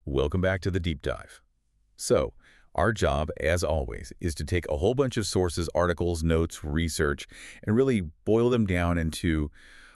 Welcome back to the deep dive. So, our job, as always, is to take a whole bunch of sources, articles, notes, research, and really boil them down into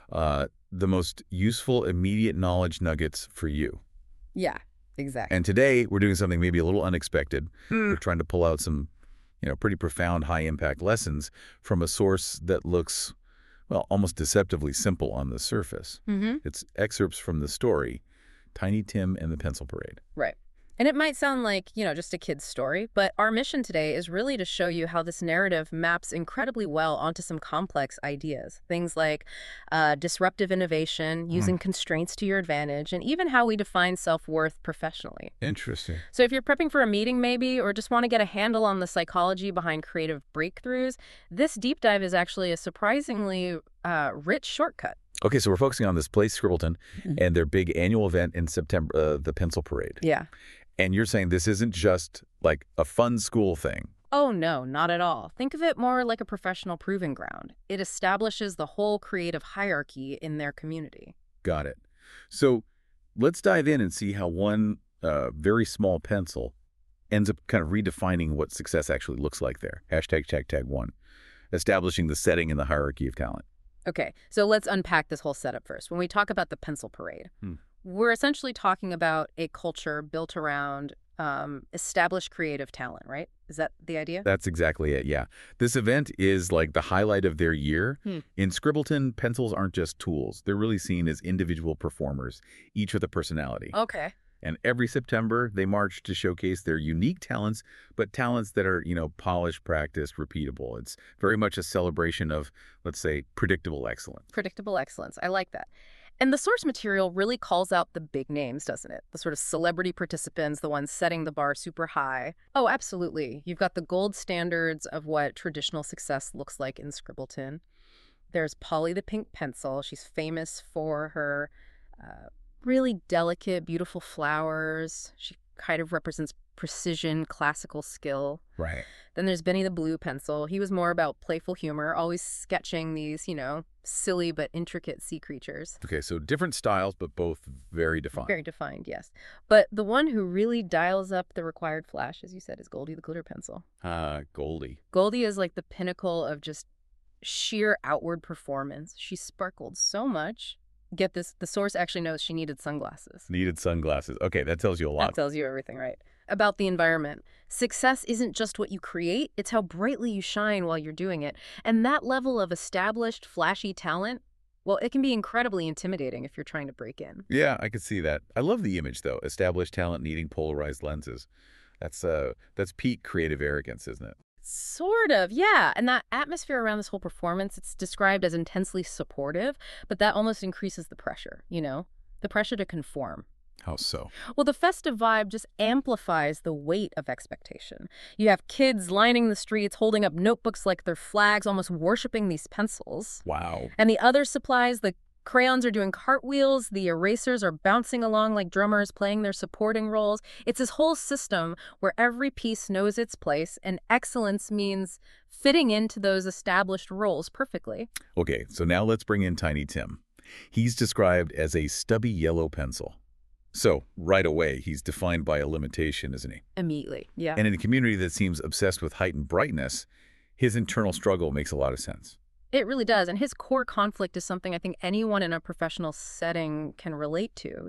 the most useful, immediate knowledge nuggets for you. Yeah, exactly. And today, we're doing something maybe a little unexpected. We're trying to pull out some, pretty profound, high-impact lessons from a source that looks, well, almost deceptively simple on the surface. It's excerpts from the story, Tiny Tim and the Pencil Parade. Right. And it might sound like, just a kid's story, but our mission today is really to show you how this narrative maps incredibly well onto some complex ideas. Things like disruptive innovation, using constraints to your advantage, and even how we define self-worth professionally. Interesting. So if you're prepping for a meeting maybe, or just want to get a handle on the psychology behind creative breakthroughs, this deep dive is actually a surprisingly rich shortcut. Okay, so we're focusing on this place, Scribbleton, and their big annual event in September, the Pencil Parade. Yeah. And you're saying this isn't just like a fun school thing. Oh, no, not at all. Think of it more like a professional proving ground. It establishes the whole creative hierarchy in their community. Got it. So let's dive in and see how one very small pencil ends up kind of redefining what success actually looks like there. #1. Establishing the setting in the hierarchy of talent. Okay, so let's unpack this whole setup first. When we talk about the Pencil Parade, we're essentially talking about a culture built around established creative talent, right? Is that the idea? That's exactly it, yeah. This event is like the highlight of their year. In Scribbleton, pencils aren't just tools. They're really seen as individual performers, each with a personality. Okay. And every September, they march to showcase their unique talents, but talents that are, polished, practiced, repeatable. It's very much a celebration of, let's say, predictable excellence. Predictable excellence. I like that. And the source material really calls out the big names, doesn't it? The sort of celebrity participants, the ones setting the bar super high. Oh, absolutely. You've got the gold standards of what traditional success looks like in Scribbleton. There's Polly the Pink Pencil. She's famous for her really delicate, beautiful flowers. She kind of represents precision, classical skill. Right. Then there's Benny the Blue Pencil. He was more about playful humor, always sketching these, silly but intricate sea creatures. Okay, so different styles, but both very defined. Very defined, yes. But the one who really dials up the required flash, as you said, is Goldie the Glitter Pencil. Goldie. Goldie is like the pinnacle of just sheer outward performance. She sparkled so much. Get this, the source actually knows she needed sunglasses. Needed sunglasses. Okay, that tells you a lot. That tells you everything, right? About the environment. Success isn't just what you create, it's how brightly you shine while you're doing it. And that level of established, flashy talent, well, it can be incredibly intimidating if you're trying to break in. Yeah, I could see that. I love the image, though. Established talent needing polarized lenses. That's peak creative arrogance, isn't it? Sort of, yeah. And that atmosphere around this whole performance, it's described as intensely supportive, but that almost increases the pressure, the pressure to conform. How so? Well, the festive vibe just amplifies the weight of expectation. You have kids lining the streets, holding up notebooks like they're flags, almost worshiping these pencils. Wow. And the other supplies, the crayons are doing cartwheels, the erasers are bouncing along like drummers playing their supporting roles. It's this whole system where every piece knows its place, and excellence means fitting into those established roles perfectly. Okay, so now let's bring in Tiny Tim. He's described as a stubby yellow pencil. So, right away, he's defined by a limitation, isn't he? Immediately, yeah. And in a community that seems obsessed with heightened brightness, his internal struggle makes a lot of sense. It really does. And his core conflict is something I think anyone in a professional setting can relate to,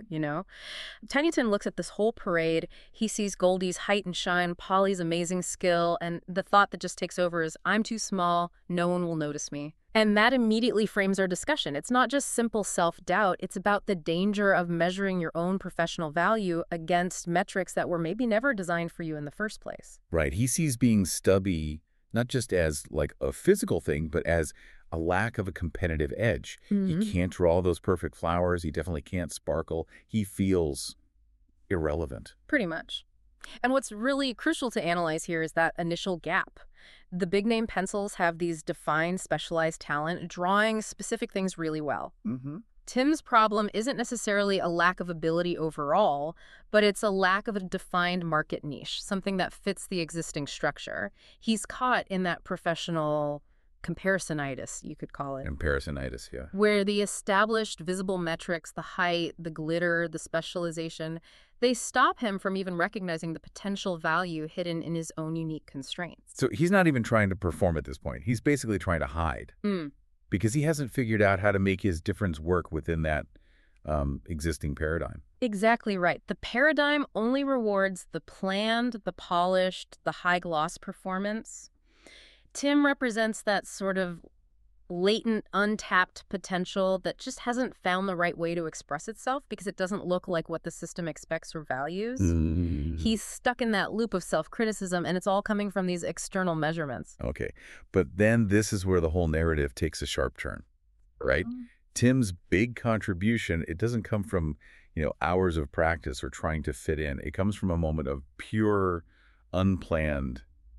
Tiny Tim looks at this whole parade. He sees Goldie's height and shine, Polly's amazing skill, and the thought that just takes over is, I'm too small, no one will notice me. And that immediately frames our discussion. It's not just simple self-doubt. It's about the danger of measuring your own professional value against metrics that were maybe never designed for you in the first place. Right. He sees being stubby not just as like a physical thing, but as a lack of a competitive edge. He can't draw those perfect flowers. He definitely can't sparkle. He feels irrelevant. Pretty much. And what's really crucial to analyze here is that initial gap. The big name pencils have these defined, specialized talent, drawing specific things really well. Tim's problem isn't necessarily a lack of ability overall, but it's a lack of a defined market niche, something that fits the existing structure. He's caught in that professional comparisonitis, you could call it. Comparisonitis, yeah. Where the established visible metrics, the height, the glitter, the specialization, they stop him from even recognizing the potential value hidden in his own unique constraints. So he's not even trying to perform at this point. He's basically trying to hide because he hasn't figured out how to make his difference work within that existing paradigm. Exactly right. The paradigm only rewards the planned, the polished, the high-gloss performance. Tim represents that sort of latent, untapped potential that just hasn't found the right way to express itself because it doesn't look like what the system expects or values. He's stuck in that loop of self-criticism, and it's all coming from these external measurements. Okay. But then this is where the whole narrative takes a sharp turn, right? Tim's big contribution, it doesn't come from, hours of practice or trying to fit in. It comes from a moment of pure, unplanned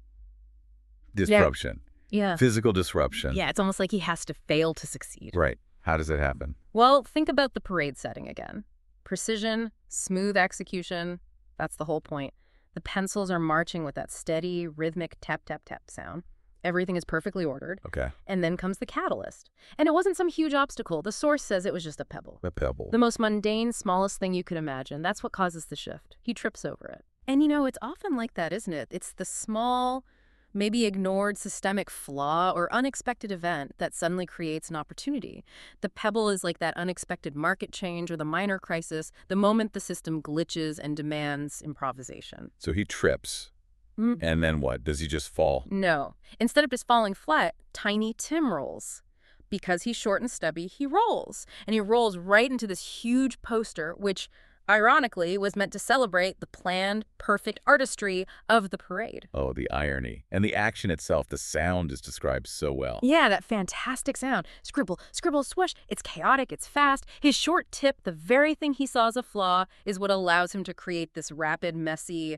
disruption. Yeah. Physical disruption. Yeah, it's almost like he has to fail to succeed. Right. How does it happen? Well, think about the parade setting again. Precision, smooth execution, that's the whole point. The pencils are marching with that steady, rhythmic tap, tap, tap sound. Everything is perfectly ordered. Okay. And then comes the catalyst. And it wasn't some huge obstacle. The source says it was just a pebble. A pebble. The most mundane, smallest thing you could imagine. That's what causes the shift. He trips over it. And it's often like that, isn't it? It's the small, maybe ignored systemic flaw or unexpected event that suddenly creates an opportunity. The pebble is like that unexpected market change or the minor crisis, the moment the system glitches and demands improvisation. So he trips. And then what? Does he just fall? No. Instead of just falling flat, Tiny Tim rolls. Because he's short and stubby, he rolls. And he rolls right into this huge poster, which, ironically, was meant to celebrate the planned, perfect artistry of the parade. Oh, the irony. And the action itself, the sound is described so well. Yeah, that fantastic sound. Scribble, scribble, swoosh. It's chaotic, it's fast. His short tip, the very thing he saw as a flaw, is what allows him to create this rapid, messy,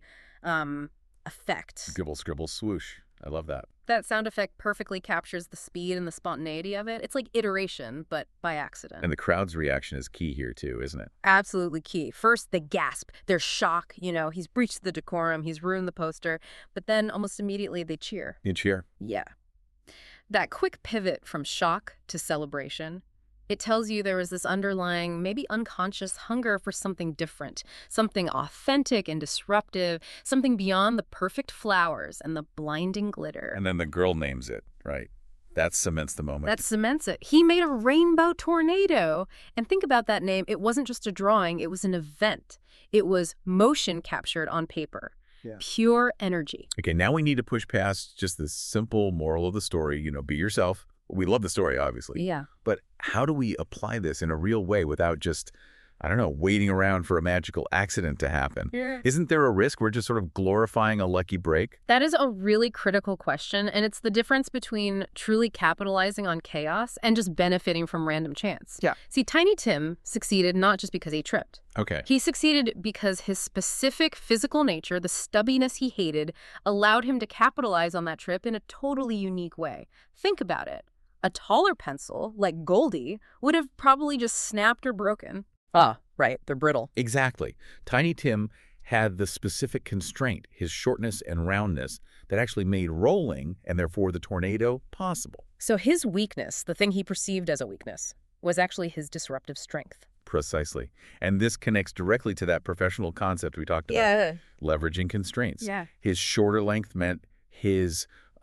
effect. Scribble, scribble, swoosh. I love that. That sound effect perfectly captures the speed and the spontaneity of it. It's like iteration, but by accident. And the crowd's reaction is key here, too, isn't it? Absolutely key. First, the gasp. There's shock. He's breached the decorum. He's ruined the poster. But then almost immediately they cheer. You cheer? Yeah. That quick pivot from shock to celebration, it tells you there was this underlying, maybe unconscious hunger for something different, something authentic and disruptive, something beyond the perfect flowers and the blinding glitter. And then the girl names it, right? That cements the moment. That cements it. He made a rainbow tornado. And think about that name. It wasn't just a drawing. It was an event. It was motion captured on paper. Yeah. Pure energy. Okay, now we need to push past just the simple moral of the story, be yourself. We love the story, obviously. Yeah. But how do we apply this in a real way without just, waiting around for a magical accident to happen? Yeah. Isn't there a risk we're just sort of glorifying a lucky break? That is a really critical question, and it's the difference between truly capitalizing on chaos and just benefiting from random chance. Yeah. See, Tiny Tim succeeded not just because he tripped. Okay. He succeeded because his specific physical nature, the stubbiness he hated, allowed him to capitalize on that trip in a totally unique way. Think about it. A taller pencil, like Goldie, would have probably just snapped or broken. Ah, right, they're brittle. Exactly. Tiny Tim had the specific constraint, his shortness and roundness, that actually made rolling, and therefore the tornado, possible. So his weakness, the thing he perceived as a weakness, was actually his disruptive strength. Precisely. And this connects directly to that professional concept we talked about. Yeah. Leveraging constraints. Yeah. His shorter length meant his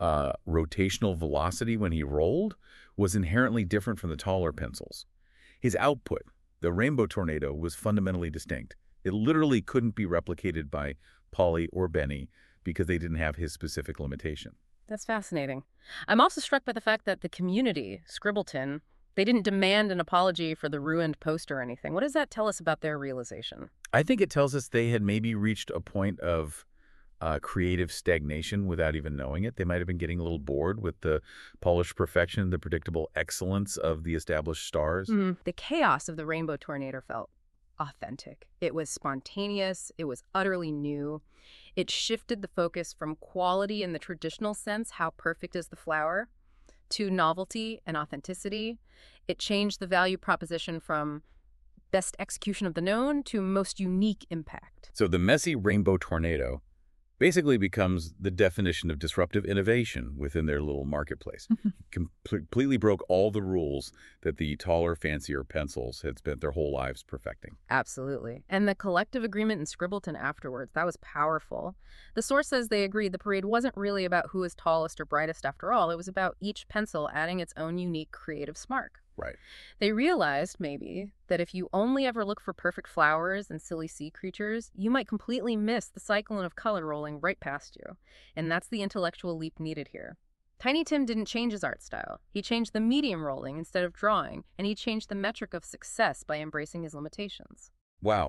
rotational velocity when he rolled was inherently different from the taller pencils. His output, the rainbow tornado, was fundamentally distinct. It literally couldn't be replicated by Polly or Benny because they didn't have his specific limitation. That's fascinating. I'm also struck by the fact that the community, Scribbleton, they didn't demand an apology for the ruined poster or anything. What does that tell us about their realization? I think it tells us they had maybe reached a point of creative stagnation without even knowing it. They might have been getting a little bored with the polished perfection, the predictable excellence of the established stars. The chaos of the rainbow tornado felt authentic. It was spontaneous. It was utterly new. It shifted the focus from quality in the traditional sense, how perfect is the flower, to novelty and authenticity. It changed the value proposition from best execution of the known to most unique impact. So the messy rainbow tornado Basically becomes the definition of disruptive innovation within their little marketplace. Completely broke all the rules that the taller, fancier pencils had spent their whole lives perfecting. Absolutely. And the collective agreement in Scribbleton afterwards, that was powerful. The source says they agreed the parade wasn't really about who was tallest or brightest after all. It was about each pencil adding its own unique creative spark. Right. They realized, maybe, that if you only ever look for perfect flowers and silly sea creatures, you might completely miss the cyclone of color rolling right past you. And that's the intellectual leap needed here. Tiny Tim didn't change his art style. He changed the medium rolling instead of drawing, and he changed the metric of success by embracing his limitations. Wow.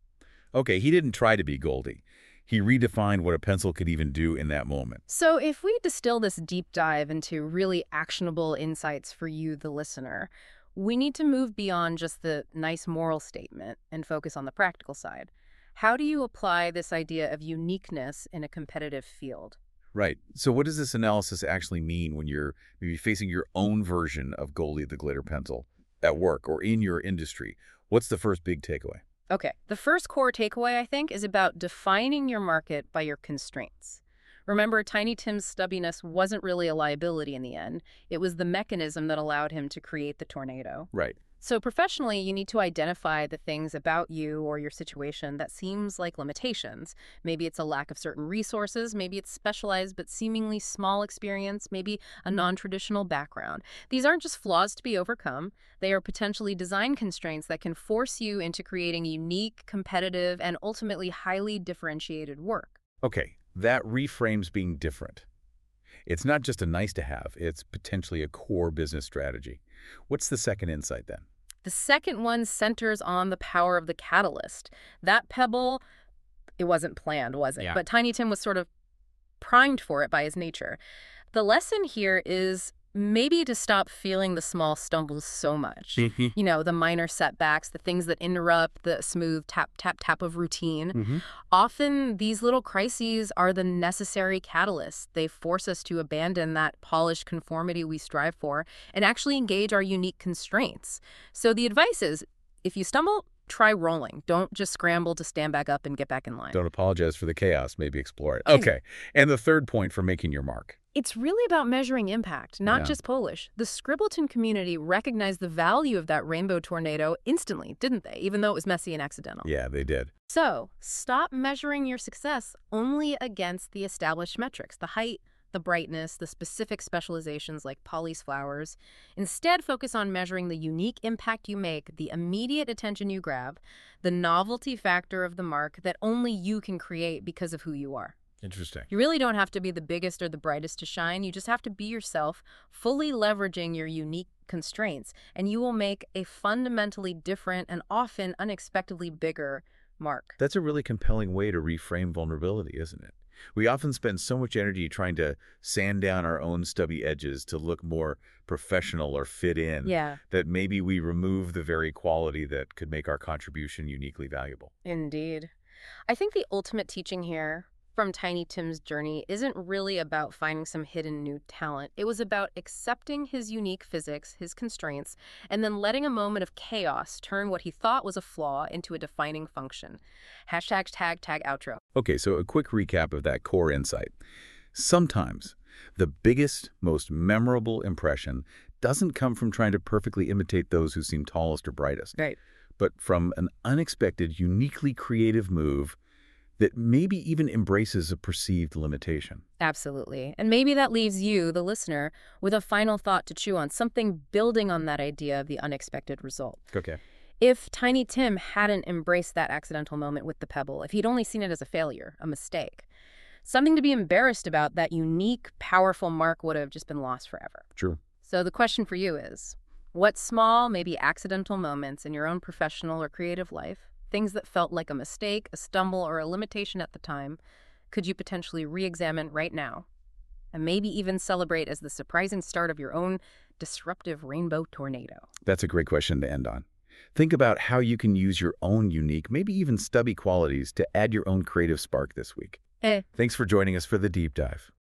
Okay, he didn't try to be Goldie. He redefined what a pencil could even do in that moment. So if we distill this deep dive into really actionable insights for you, the listener, we need to move beyond just the nice moral statement and focus on the practical side. How do you apply this idea of uniqueness in a competitive field? Right. So what does this analysis actually mean when you're maybe facing your own version of Goldie the glitter pencil at work or in your industry? What's the first big takeaway? Okay, the first core takeaway, I think, is about defining your market by your constraints. Remember, Tiny Tim's stubbiness wasn't really a liability in the end. It was the mechanism that allowed him to create the tornado. Right. So professionally, you need to identify the things about you or your situation that seems like limitations. Maybe it's a lack of certain resources, maybe it's specialized but seemingly small experience, maybe a non-traditional background. These aren't just flaws to be overcome. They are potentially design constraints that can force you into creating unique, competitive, and ultimately highly differentiated work. Okay, that reframes being different. It's not just a nice to have, it's potentially a core business strategy. What's the second insight then? The second one centers on the power of the catalyst. That pebble, it wasn't planned, was it? Yeah. But Tiny Tim was sort of primed for it by his nature. The lesson here is maybe to stop feeling the small stumbles so much. You know, the minor setbacks, the things that interrupt the smooth tap, tap, tap of routine. Often these little crises are the necessary catalysts. They force us to abandon that polished conformity we strive for and actually engage our unique constraints. So the advice is, if you stumble, try rolling. Don't just scramble to stand back up and get back in line. Don't apologize for the chaos, maybe explore it. Okay, and the third point for making your mark. It's really about measuring impact, not Yeah. just Polish. The Scribbleton community recognized the value of that rainbow tornado instantly, didn't they? Even though it was messy and accidental. Yeah, they did. So, stop measuring your success only against the established metrics, the height, the brightness, the specific specializations like Polly's flowers. Instead, focus on measuring the unique impact you make, the immediate attention you grab, the novelty factor of the mark that only you can create because of who you are. Interesting. You really don't have to be the biggest or the brightest to shine. You just have to be yourself, fully leveraging your unique constraints, and you will make a fundamentally different and often unexpectedly bigger mark. That's a really compelling way to reframe vulnerability, isn't it? We often spend so much energy trying to sand down our own stubby edges to look more professional or fit in, Yeah, that maybe we remove the very quality that could make our contribution uniquely valuable. indeed. I think the ultimate teaching here from Tiny Tim's journey isn't really about finding some hidden new talent. It was about accepting his unique physics, his constraints, and then letting a moment of chaos turn what he thought was a flaw into a defining function. Hashtag tag outro. Okay, so a quick recap of that core insight. Sometimes the biggest, most memorable impression doesn't come from trying to perfectly imitate those who seem tallest or brightest, Right. but from an unexpected, uniquely creative move that maybe even embraces a perceived limitation. Absolutely. And maybe that leaves you, the listener, with a final thought to chew on, something building on that idea of the unexpected result. Okay. If Tiny Tim hadn't embraced that accidental moment with the pebble, if he'd only seen it as a failure, a mistake, something to be embarrassed about, that unique, powerful mark would have just been lost forever. True. So the question for you is, what small, maybe accidental moments in your own professional or creative life, things that felt like a mistake, a stumble, or a limitation at the time, could you potentially re-examine right now? And maybe even celebrate as the surprising start of your own disruptive rainbow tornado. That's a great question to end on. Think about how you can use your own unique, maybe even stubby qualities to add your own creative spark this week. Thanks for joining us for the deep dive.